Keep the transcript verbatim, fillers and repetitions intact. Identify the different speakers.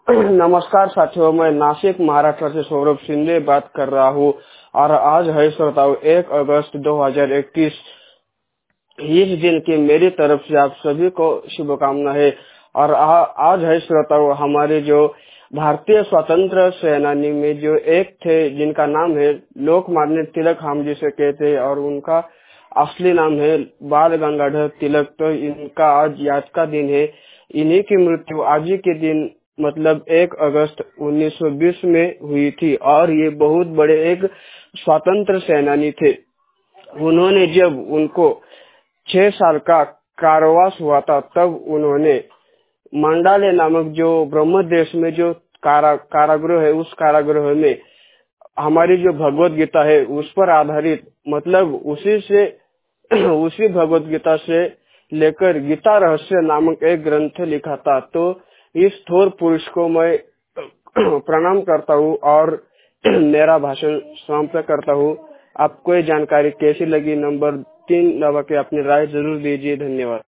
Speaker 1: नमस्कार साथियों, मैं नासिक महाराष्ट्र से सौरभ शिंदे बात कर रहा हूँ और आज है श्रोताओं एक अगस्त दो हज़ार इक्कीस। इस दिन की मेरी तरफ से आप सभी को शुभकामना है। और आ, आज है श्रोताओं हमारे जो भारतीय स्वतंत्र सेनानी में जो एक थे जिनका नाम है लोकमान्य तिलक, हम जिसे कहते हैं, और उनका असली नाम है बाल गंगाधर तिलक। तो इनका आज याद का दिन है। इन्हीं की मृत्यु आज ही के दिन मतलब एक अगस्त उन्नीस सौ बीस में हुई थी और ये बहुत बड़े एक स्वतंत्र सेनानी थे। उन्होंने जब उनको छह साल का कारावास हुआ था तब उन्होंने मंडाले नामक जो ब्रह्म देश में जो कारा कारागृह है उस कारागृह में हमारी जो भगवत गीता है उस पर आधारित मतलब उसी से उसी भगवत गीता से लेकर गीता रहस्य नामक एक ग्रंथ लिखा था। तो इस थोर पुरुष को मैं प्रणाम करता हूँ और मेरा भाषण समाप्त करता हूँ। आपको ये जानकारी कैसी लगी नंबर तीन दबा के अपनी राय जरूर दीजिए। धन्यवाद।